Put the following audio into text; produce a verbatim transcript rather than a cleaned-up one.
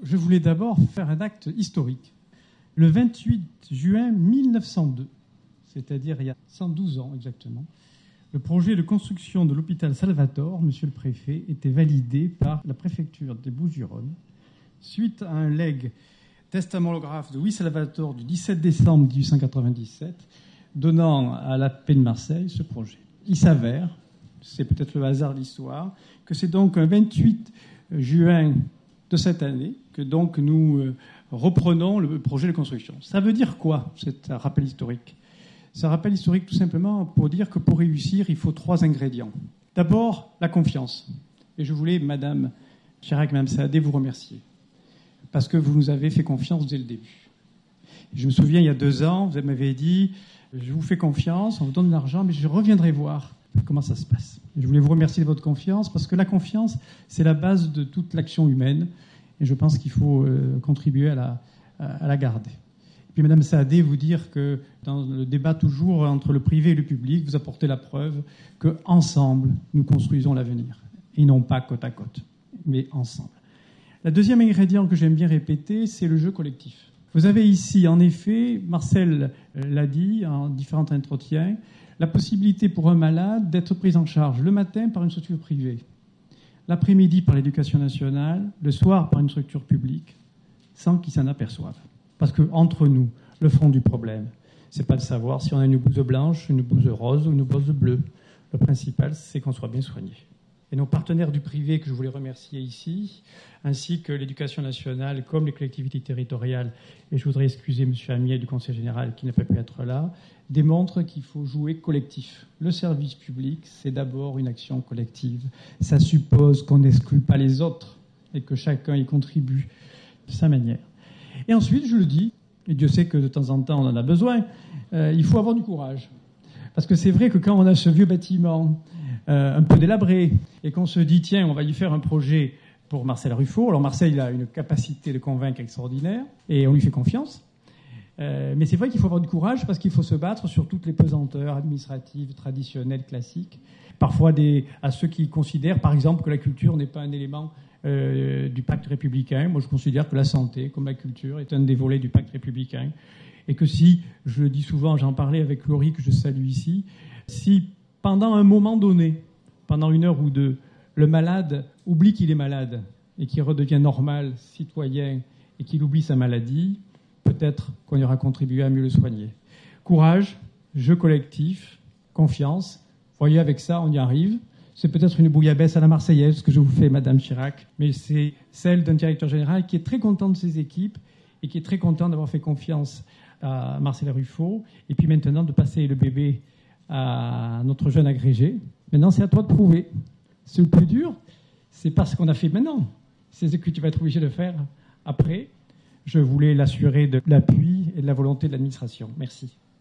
Je voulais d'abord faire un acte historique. Le vingt-huit juin mille neuf cent deux, c'est-à-dire il y a cent douze ans exactement, le projet de construction de l'hôpital Salvatore, monsieur le préfet, était validé par la préfecture des Bouches-du-Rhône suite à un legs testamolographe de Louis Salvatore du dix-sept décembre mille huit cent quatre-vingt-dix-sept, donnant à la paix de Marseille ce projet. Il s'avère, c'est peut-être le hasard de l'histoire, que c'est donc un vingt-huit juin de cette année que donc nous euh, reprenons le projet de construction. Ça veut dire quoi, cet rappel historique ? C'est un rappel historique tout simplement pour dire que pour réussir, il faut trois ingrédients. D'abord, la confiance. Et je voulais, Madame Chirac, Madame Saadé, vous remercier. Parce que vous nous avez fait confiance dès le début. Je me souviens, il y a deux ans, vous m'avez dit, je vous fais confiance, on vous donne de l'argent, mais je reviendrai voir comment ça se passe. Je voulais vous remercier de votre confiance, parce que la confiance, c'est la base de toute l'action humaine. Et je pense qu'il faut euh, contribuer à la, à la garder. Et puis, Madame Saadé, vous dire que dans le débat toujours entre le privé et le public, vous apportez la preuve qu'ensemble, nous construisons l'avenir. Et non pas côte à côte, mais ensemble. La deuxième ingrédient que j'aime bien répéter, c'est le jeu collectif. Vous avez ici, en effet, Marcel l'a dit en différents entretiens, la possibilité pour un malade d'être pris en charge le matin par une structure privée, l'après-midi par l'éducation nationale, le soir par une structure publique, sans qu'ils s'en aperçoivent. Parce qu'entre nous, le fond du problème, c'est pas de savoir si on a une blouse blanche, une blouse rose ou une blouse bleue. Le principal, c'est qu'on soit bien soigné. Et nos partenaires du privé, que je voulais remercier ici, ainsi que l'éducation nationale, comme les collectivités territoriales, et je voudrais excuser M. Amiel du Conseil général qui n'a pas pu être là, démontrent qu'il faut jouer collectif. Le service public, c'est d'abord une action collective. Ça suppose qu'on n'exclut pas les autres et que chacun y contribue de sa manière. Et ensuite, je le dis, et Dieu sait que de temps en temps on en a besoin, euh, il faut avoir du courage. Parce que c'est vrai que quand on a ce vieux bâtiment euh, un peu délabré et qu'on se dit, tiens, on va y faire un projet pour Marcel Ruffo. Alors Marcel, il a une capacité de convaincre extraordinaire et on lui fait confiance. Euh, mais c'est vrai qu'il faut avoir du courage parce qu'il faut se battre sur toutes les pesanteurs administratives, traditionnelles, classiques. Parfois des, à ceux qui considèrent, par exemple, que la culture n'est pas un élément euh, du pacte républicain. Moi, je considère que la santé, comme la culture, est un des volets du pacte républicain. Et que si, je le dis souvent, j'en parlais avec Laurie, que je salue ici, si pendant un moment donné, pendant une heure ou deux, le malade oublie qu'il est malade et qu'il redevient normal, citoyen, et qu'il oublie sa maladie, peut-être qu'on y aura contribué à mieux le soigner. Courage, jeu collectif, confiance. Voyez, avec ça, on y arrive. C'est peut-être une bouillabaisse à la Marseillaise que je vous fais, Madame Chirac, mais c'est celle d'un directeur général qui est très content de ses équipes et qui est très content d'avoir fait confiance à Marcel Ruffo, et puis maintenant de passer le bébé à notre jeune agrégé. Maintenant, c'est à toi de prouver. C'est le plus dur, c'est pas ce qu'on a fait maintenant. C'est ce que tu vas être obligé de faire après. Je voulais l'assurer de l'appui et de la volonté de l'administration. Merci.